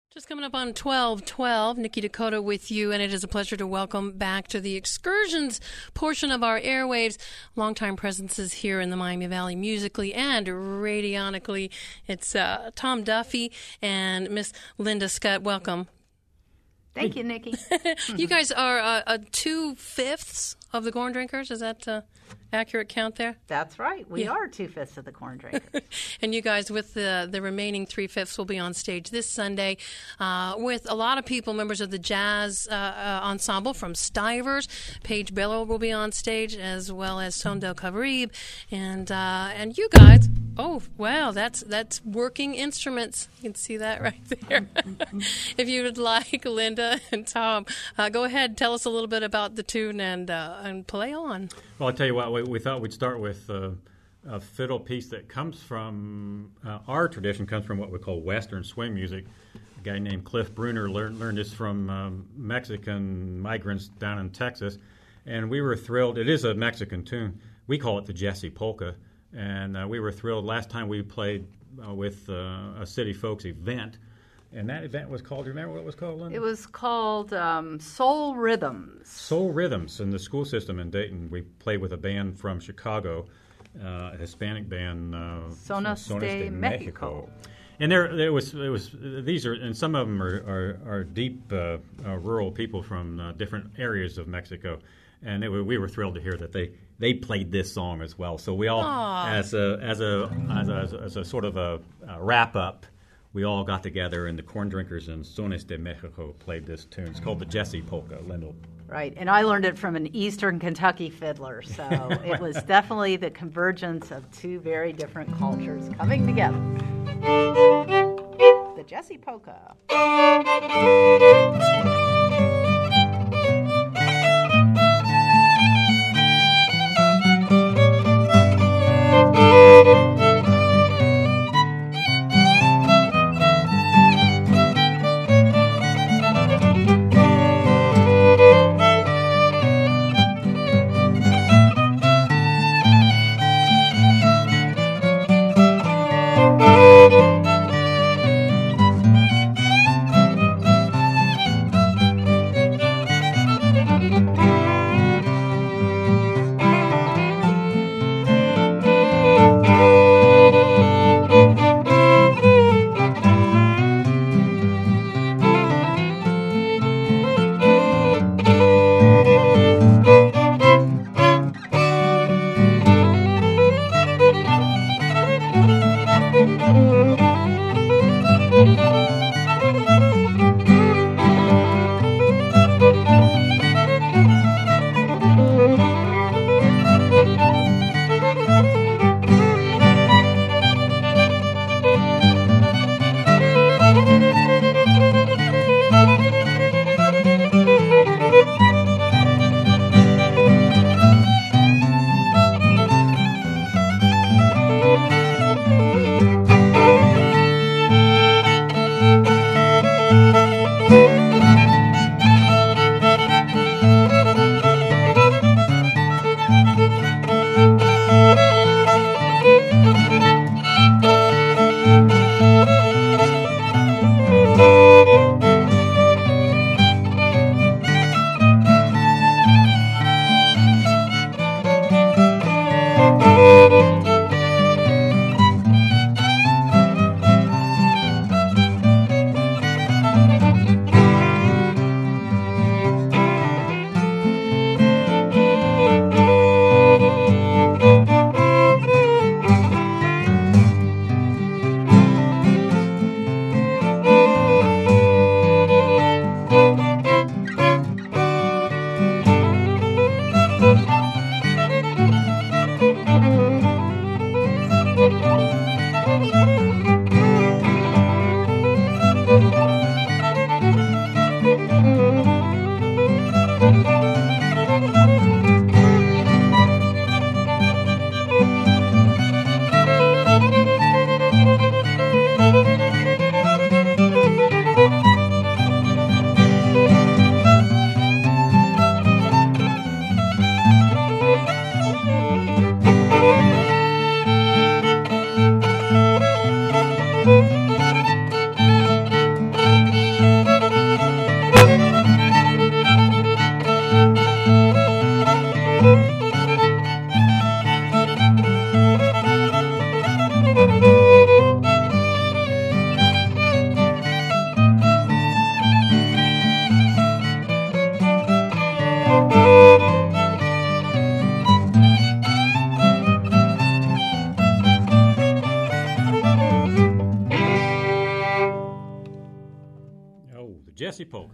Just coming up on 12:12, Nikki Dakota with you, and it is a pleasure to welcome back to the excursions portion of our airwaves longtime presences here in the Miami Valley musically and radionically. It's Tom Duffy and Miss Linda Scott. Welcome. Thank you, Nikki. You guys are 2/5 of the Corn Drinkers. Is that accurate count there? That's right. We are 2/5 of the Corn Drinkers. And you guys with the remaining 3/5 will be on stage this Sunday with a lot of people, members of the jazz ensemble from Stivers. Paige Bello will be on stage, as well as Son del Caribe. And you guys, oh, wow, that's working instruments. You can see that right there. If you would like, Linda and Tom, go ahead, tell us a little bit about the tune and play on. Well, I'll tell you what, we thought we'd start with a fiddle piece that comes from, our tradition comes from what we call Western swing music. A guy named Cliff Bruner learned this from Mexican migrants down in Texas, and we were thrilled. It is a Mexican tune. We call it the Jesse Polka, and we were thrilled. Last time we played with a City Folks event, and that event was called, do you remember what it was called, Linda? It was called Soul Rhythms. Soul Rhythms in the school system in Dayton. We played with a band from Chicago, a Hispanic band, Sonos de Mexico. And there was these are, and some of them are deep rural people from different areas of Mexico, and we were thrilled to hear that they played this song as well. So we all, as a sort of a wrap up, we all got together, and the Corn Drinkers and Sones de Mexico played this tune. It's called the Jesse Polka, Linda. Right, and I learned it from an Eastern Kentucky fiddler, so it was definitely the convergence of two very different cultures coming together. The Jesse Polka. Jesse Polka.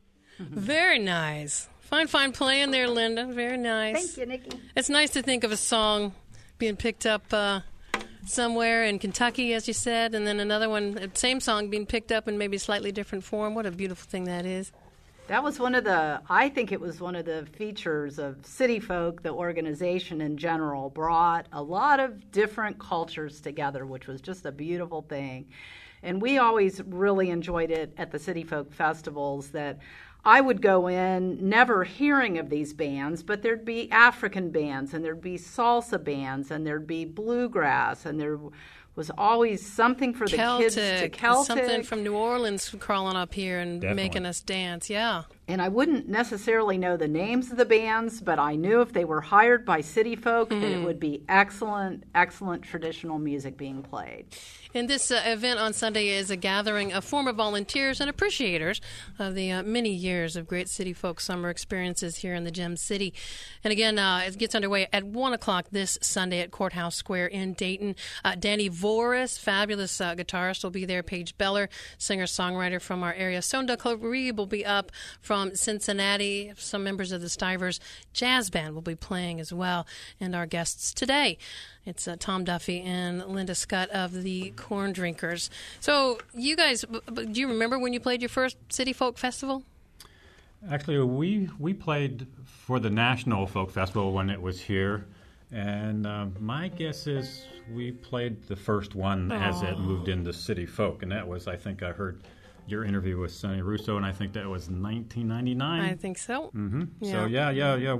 Very nice. Fine playing there, Linda. Very nice. Thank you, Nikki. It's nice to think of a song being picked up somewhere in Kentucky, as you said, and then another one, same song being picked up in maybe slightly different form. What a beautiful thing that is. That was I think it was one of the features of City Folk. The organization in general brought a lot of different cultures together, which was just a beautiful thing. And we always really enjoyed it at the City Folk festivals that I would go in never hearing of these bands, but there'd be African bands and there'd be salsa bands and there'd be bluegrass and there was always something for the kids to Celtic. Something from New Orleans crawling up here and Definitely. making us dance, yeah. And I wouldn't necessarily know the names of the bands, but I knew if they were hired by City Folk that it would be excellent traditional music being played. And this event on Sunday is a gathering of former volunteers and appreciators of the many years of great City Folk summer experiences here in the Gem City. And again, it gets underway at 1 o'clock this Sunday at Courthouse Square in Dayton. Danny Voris, fabulous guitarist, will be there. Paige Beller, singer-songwriter from our area. Sonda Clarib will be up from Cincinnati. Some members of the Stivers Jazz Band will be playing as well. And our guests today, it's Tom Duffy and Linda Scott of the Corn Drinkers. So you guys, do you remember when you played your first City Folk Festival? Actually, we played for the National Folk Festival when it was here, and my guess is we played the first one as it moved into City Folk, and that was, I think I heard your interview with Sonny Russo, and I think that was 1999. I think so. Mm-hmm. Yeah. So yeah,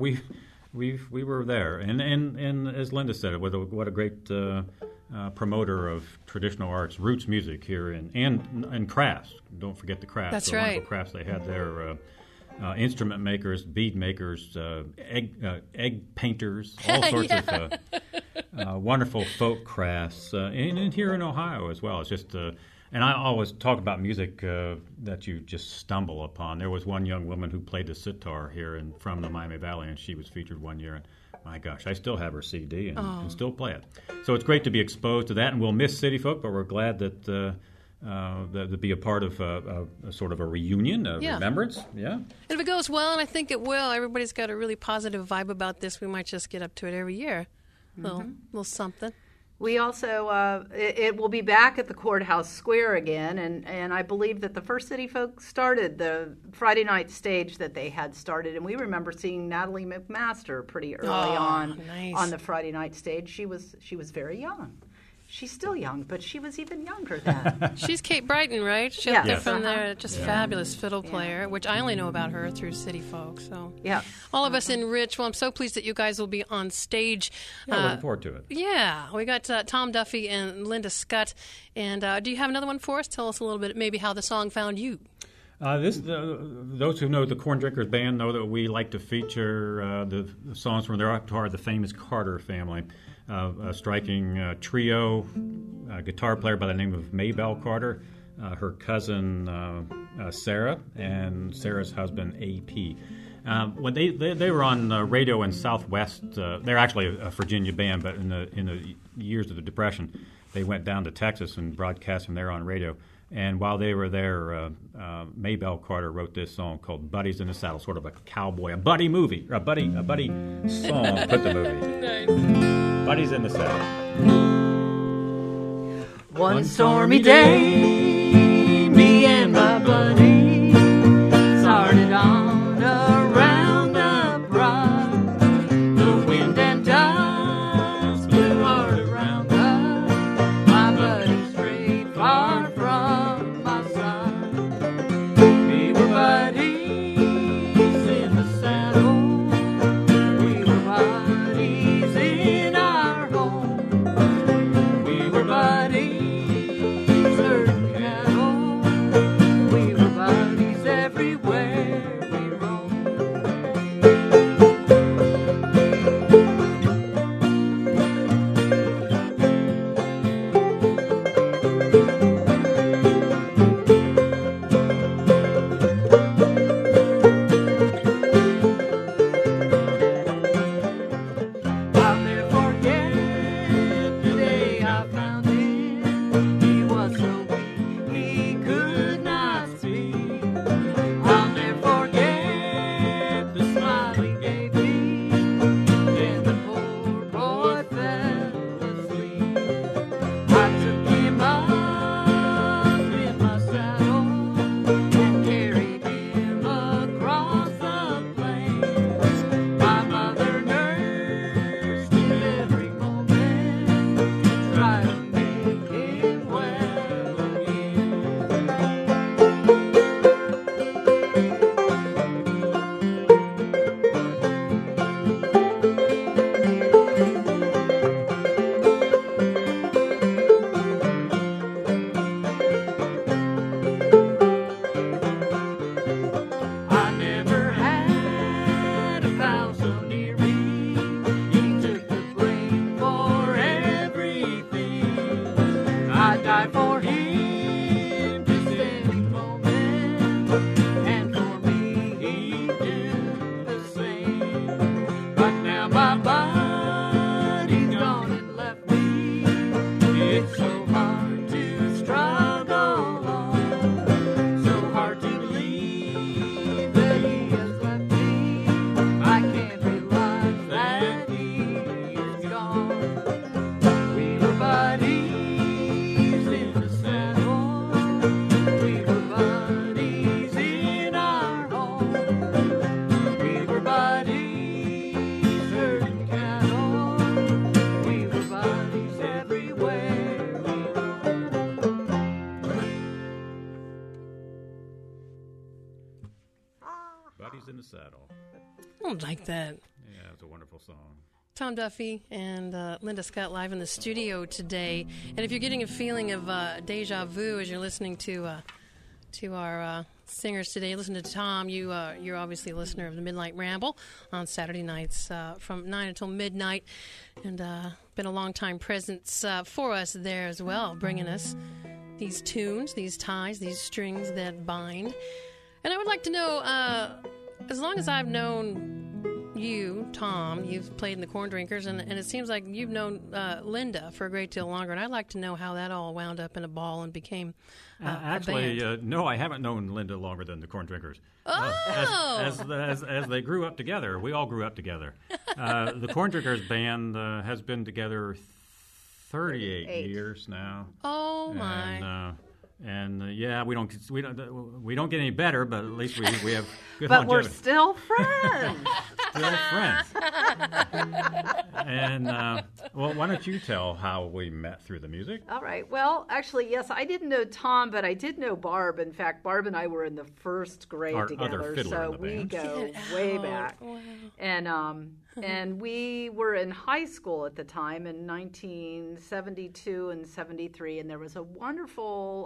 we were there, and as Linda said, what a great promoter of traditional arts, roots music here, and crafts. Don't forget the crafts. That's the right. wonderful crafts they had there. Instrument makers, bead makers, egg painters, all sorts of wonderful folk crafts, and here in Ohio as well. It's just, and I always talk about music that you just stumble upon. There was one young woman who played the sitar here from the Miami Valley, and she was featured one year. And my gosh, I still have her CD and still play it. So it's great to be exposed to that, and we'll miss City Folk, but we're glad that to be a part of a sort of a reunion, remembrance. Yeah. And if it goes well, and I think it will, everybody's got a really positive vibe about this. We might just get up to it every year. Little something. We also, it will be back at the Courthouse Square again, and I believe that the first City Folk started the Friday night stage that they had started, and we remember seeing Natalie McMaster pretty early on the Friday night stage. She was very young. She's still young, but she was even younger then. She's Kate Brighton, right? She's Yes. from there, just fabulous fiddle player, which I only know about her through City Folk. So yeah, all of us enriched. Well, I'm so pleased that you guys will be on stage. Looking forward to it. Yeah, we got Tom Duffy and Linda Scott. And do you have another one for us? Tell us a little bit, maybe how the song found you. Those who know the Corn Drinkers band know that we like to feature the songs from their repertoire, the famous Carter family. A striking trio, guitar player by the name of Maybelle Carter, her cousin Sarah, and Sarah's husband A.P. When they were on radio in Southwest, they're actually a Virginia band, but in the years of the Depression, they went down to Texas and broadcast from there on radio. And while they were there, Maybelle Carter wrote this song called "Buddies in the Saddle," sort of a cowboy, a buddy movie, or a buddy song. Put the movie. Nice. Buddies in the Saddle. One stormy day, me and my buddy started on a roundup ride. The wind and dust blew hard around us. My buddy strayed far from my side. We were buddies in the saddle. We were buddies in our home. We were buddies herding cattle. Everybody's in the saddle. I don't like that. Yeah, it's a wonderful song. Tom Duffy and Linda Scott live in the studio today. And if you're getting a feeling of deja vu as you're listening to our singers today, listen to Tom. You're obviously a listener of the Midnight Ramble on Saturday nights from 9 until midnight. And been a long-time presence for us there as well, bringing us these tunes, these ties, these strings that bind. And I would like to know, as long as I've known you, Tom, you've played in the Corn Drinkers, and it seems like you've known Linda for a great deal longer, and I'd like to know how that all wound up in a ball and became actually, a band. No, I haven't known Linda longer than the Corn Drinkers. Oh! As they grew up together, we all grew up together. The Corn Drinkers band has been together 38 years now. Oh, my. And yeah, we don't get any better, but at least we have good But we're longevity. still friends. Still friends. And well, why don't you tell how we met through the music? All right. Well, actually, yes, I didn't know Tom, but I did know Barb. In fact, Barb and I were in the first grade Our together, other fiddler so in the we band. go Get way out. back. Wow. And we were in high school at the time in 1972 and 73, and there was a wonderful.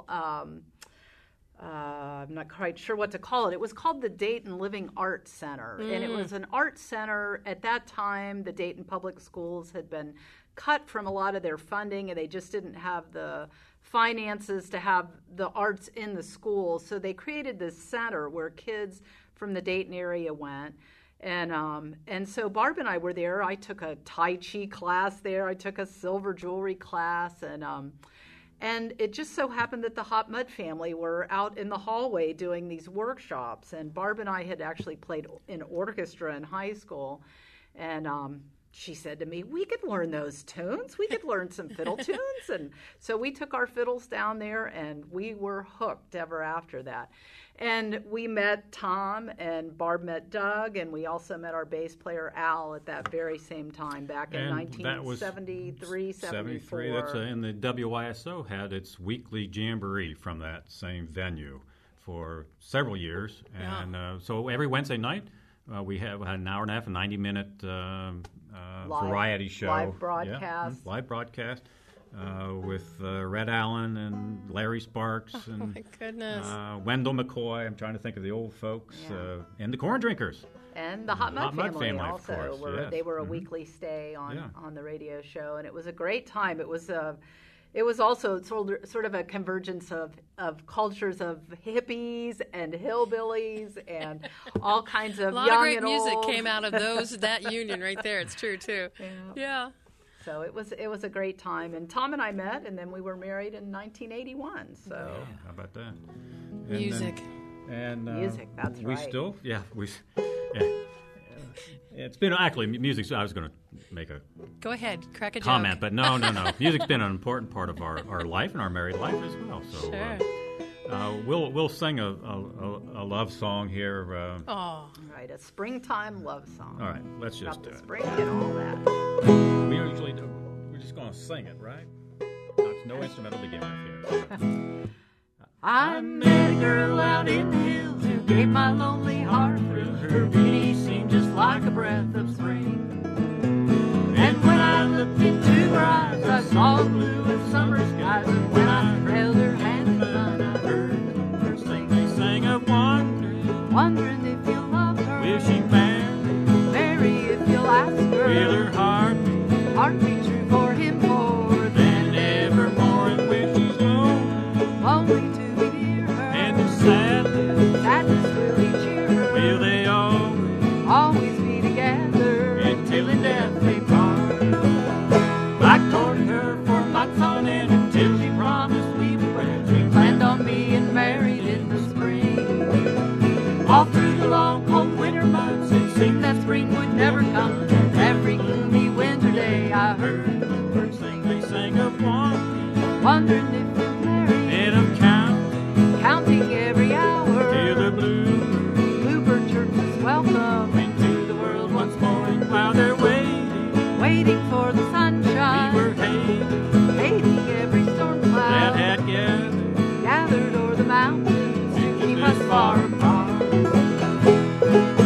I'm not quite sure what to call it. It was called the Dayton Living Arts Center. And it was an art center. At that time, the Dayton Public Schools had been cut from a lot of their funding, and they just didn't have the finances to have the arts in the schools. So they created this center where kids from the Dayton area went. And so Barb and I were there. I took a Tai Chi class there. I took a silver jewelry class, and it just so happened that the Hot Mud family were out in the hallway doing these workshops. And Barb and I had actually played in orchestra in high school. And she said to me, we could learn those tunes. We could learn some fiddle tunes. And so we took our fiddles down there, and we were hooked ever after that. And we met Tom, and Barb met Doug, and we also met our bass player Al at that very same time back in 1973, 74. That's and the WYSO had its weekly jamboree from that same venue for several years. And so every Wednesday night, we had an hour and a half, a 90-minute variety show. Live broadcast. Yeah, live broadcast. With Red Allen and Larry Sparks and Oh, my goodness. Wendell McCoy. I'm trying to think of the old folks. And the Corn Drinkers. And the Hot Mud family of also. course, yes. They were a weekly stay on the radio show, and it was a great time. It was also sort of a convergence of cultures of hippies and hillbillies and all kinds of a lot young of great and music old. came out of that union right there. It's true, too. Yeah. So it was a great time, and Tom and I met, and then we were married in 1981. So How about that? Music. Music, that's we right. still, it's been actually music. I was going to make a Go ahead. Crack a comment, joke. but no. Music's been an important part of our life and our married life as well. So Sure. we'll sing a love song here. Oh. right, a springtime love song. All right, let's just About do the it. spring and all that. We usually do. We're just going to sing it, right? There's no instrumental to begin with here. I met a girl out in the hills who gave my lonely heart thrills. Her beauty seemed just like a breath of spring. And when I looked into her eyes, I saw the blue of summer skies. And when I held her hand in mine, I heard her sing. They sang of Wondering if you'll love her. will she Marry if you'll ask her. will her Heart be true for him for then evermore, and when she's gone, lonely to be near her. and the sadness will he cheer her. will they always be together until in death they part. I courted her for months on end until she promised we would wed. We planned on being married in the spring. All through the long cold winter months, it seemed that spring would never come. Every gloomy winter day, I heard the birds sing. They sang of one Wondering if you'll marry, and of counting every hour. till the Bluebird chirps welcome into the world once more. And while they're waiting for the sunshine. we were hating every storm cloud that had gathered gathered o'er the mountains to keep us far apart.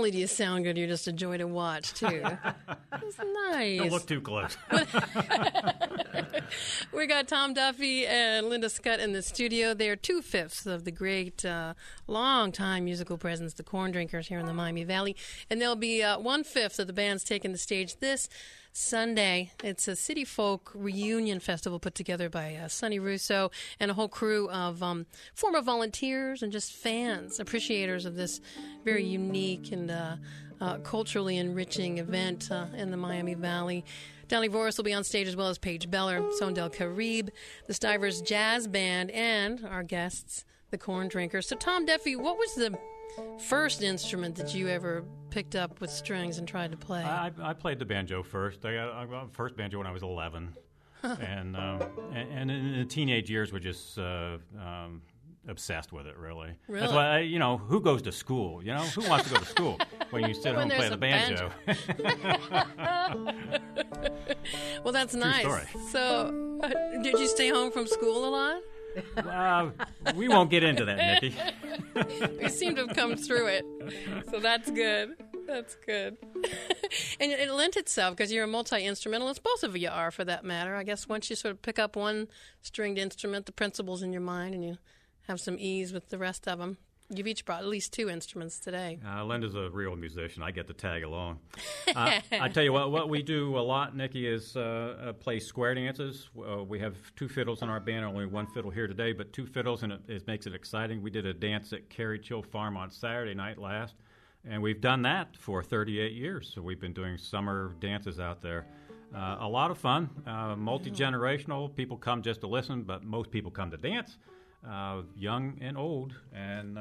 only do you sound good, you're just a joy to watch, too. It's nice. Don't look too close. We got Tom Duffy and Linda Scott in the studio. They're 2/5 of the great, long-time musical presence, the Corn Drinkers, here in the Miami Valley. And there'll be 1/5 of the bands taking the stage this Sunday. It's a City Folk reunion festival put together by Sonny Russo and a whole crew of former volunteers and just fans, appreciators of this very unique and culturally enriching event in the Miami Valley. Donnie Voris will be on stage as well as Paige Beller, Sondel Carib, the Stivers Jazz Band, and our guests, the Corn Drinkers. So, Tom Duffy, what was the first instrument that you ever picked up with strings and tried to play? I played the banjo first. I got first banjo when I was 11. and in the teenage years, we're just obsessed with it, really. That's why, who goes to school? Who wants to go to school when you sit home and play the banjo? Well, that's True nice. Story. So, did you stay home from school a lot? We won't get into that, Nikki. You seem to have come through it, so that's good. That's good. And it lent itself, because you're a multi-instrumentalist. Both of you are, for that matter. I guess once you sort of pick up one stringed instrument, the principle's in your mind, and you have some ease with the rest of them. You've each brought at least 2 instruments today. Linda's a real musician. I get to tag along. I tell you what we do a lot, Nikki, is play square dances. We have 2 fiddles in our band, only 1 fiddle here today, but 2 fiddles, and it makes it exciting. We did a dance at Carrie Chill Farm on Saturday night last, and we've done that for 38 years. So we've been doing summer dances out there. A lot of fun, multi-generational. People come just to listen, but most people come to dance. Young and old, and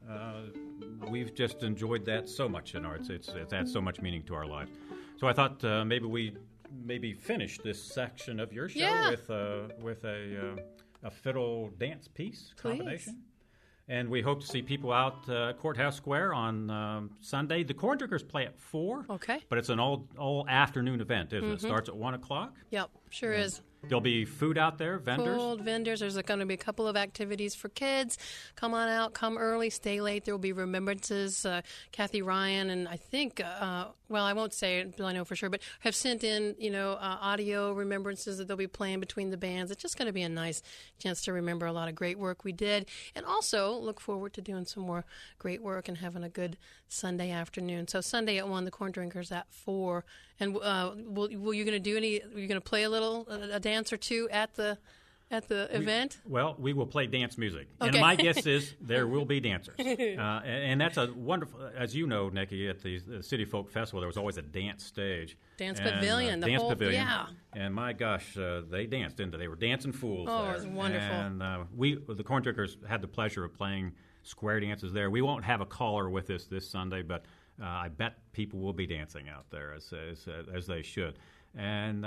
we've just enjoyed that so much in arts. It's had so much meaning to our lives. So I thought maybe we finish this section of your show with a fiddle dance piece combination. And we hope to see people out Courthouse Square on Sunday. The Corn Drinkers play at 4. Okay. But it's an all afternoon event, isn't it? It starts at 1 o'clock. Yep, sure is. There'll be food out there, vendors. Cold vendors. There's going to be a couple of activities for kids. Come on out, come early, stay late. There will be remembrances. Kathy Ryan and I think, well, I won't say it, but I know for sure, but have sent in, audio remembrances that they'll be playing between the bands. It's just going to be a nice chance to remember a lot of great work we did, and also look forward to doing some more great work and having a good Sunday afternoon. So Sunday at 1, the Corn Drinkers at 4. And will you going to do any? Are you going to play a dance or 2 at the event? Well, we will play dance music, okay. And my guess is there will be dancers, and that's a wonderful. As you know, Nikki, at the City Folk Festival, there was always a dance stage, pavilion, dance pavilion, yeah. And my gosh, they danced, didn't they? They were dancing fools. Oh, there. It was wonderful. And the Corn Drinkers, had the pleasure of playing square dances there. We won't have a caller with us this Sunday, but I bet people will be dancing out there as they should. And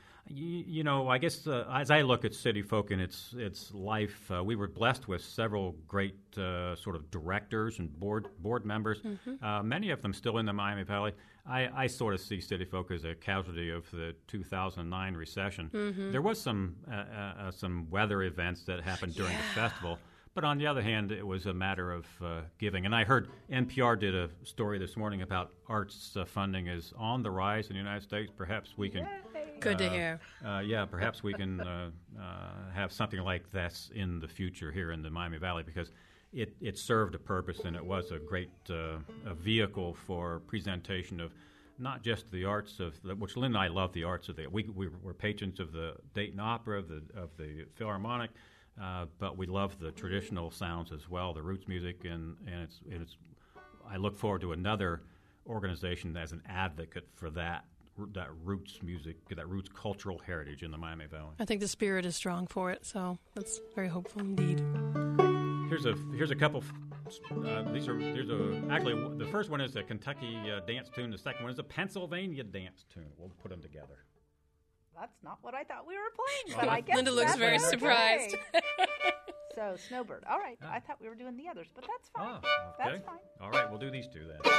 I guess as I look at City Folk and its life, we were blessed with several great sort of directors and board members. Many of them still in the Miami Valley. I sort of see City Folk as a casualty of the 2009 recession. There was some weather events that happened during the festival. But on the other hand, it was a matter of giving. And I heard NPR did a story this morning about arts funding is on the rise in the United States. Perhaps we can... Good to hear. Perhaps we can have something like this in the future here in the Miami Valley, because it served a purpose, and it was a great a vehicle for presentation of not just the arts which Lynn and I love the arts of we were patrons of the Dayton Opera, of the Philharmonic. But we love the traditional sounds as well, the roots music, and it's. I look forward to another organization as an advocate for that roots music, that roots cultural heritage in the Miami Valley. I think the spirit is strong for it, so that's very hopeful indeed. Here's a couple. Actually the first one is a Kentucky dance tune. The second one is a Pennsylvania dance tune. We'll put them together. That's not what I thought we were playing, but I guess Linda looks very surprised. So, Snowbird. All right. I thought we were doing the others, but that's fine. Oh, okay. That's fine. All right, we'll do these 2 then.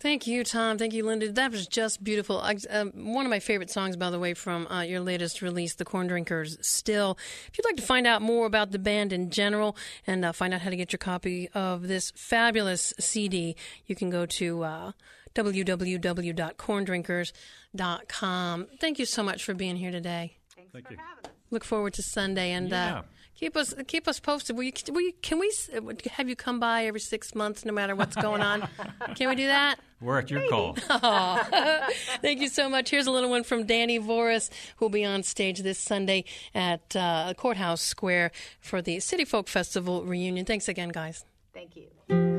Thank you, Tom. Thank you, Linda. That was just beautiful. One of my favorite songs, by the way, from your latest release, The Corn Drinkers, Still. If you'd like to find out more about the band in general and find out how to get your copy of this fabulous CD, you can go to www.corndrinkers.com. Thank you so much for being here today. Thanks for having us. Look forward to Sunday, and keep us posted. Can we have you come by every 6 months, no matter what's going on? Can we do that? We're at your call. Thank you so much. Here's a little one from Danny Voris, who will be on stage this Sunday at Courthouse Square for the City Folk Festival reunion. Thanks again, guys. Thank you.